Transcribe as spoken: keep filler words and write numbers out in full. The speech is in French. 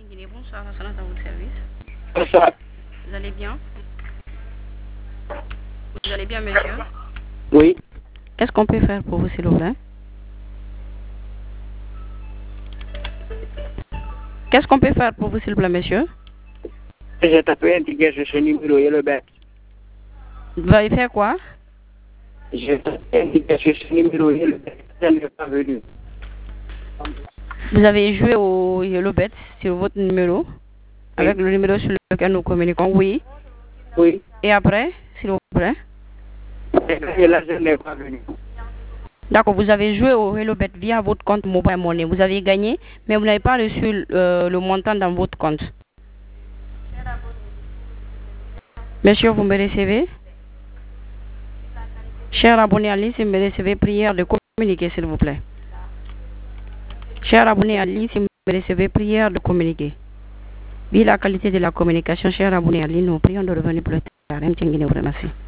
Guinée, bonsoir, ça à votre service. Bonsoir. Vous allez bien? Vous allez bien, monsieur? Oui. Qu'est-ce qu'on peut faire pour vous, s'il vous plaît? Qu'est-ce qu'on peut faire pour vous, s'il vous plaît, monsieur? J'ai tapé indiqué sur ce numéro et le bête. Vous allez faire quoi? J'ai tapé indiqué sur ce numéro et le bête. Elle n'est pas venue. Vous avez joué au Yellow Bet sur votre numéro? Oui. Avec le numéro sur lequel nous communiquons, oui. Oui. Et après, s'il vous plaît? Et là, je n'ai pas venu. D'accord, vous avez joué au Hello Bet via votre compte Mobile Money. Vous avez gagné, mais vous n'avez pas reçu euh, le montant dans votre compte. Monsieur, vous me recevez? Cher abonné à ligne, si vous me recevez, prière de communiquer, s'il vous plaît. Cher abonné à ligne, si vous me recevez, prière de communiquer. Vu la qualité de la communication, cher abonné à ligne, nous prions de revenir plus tard. Merci.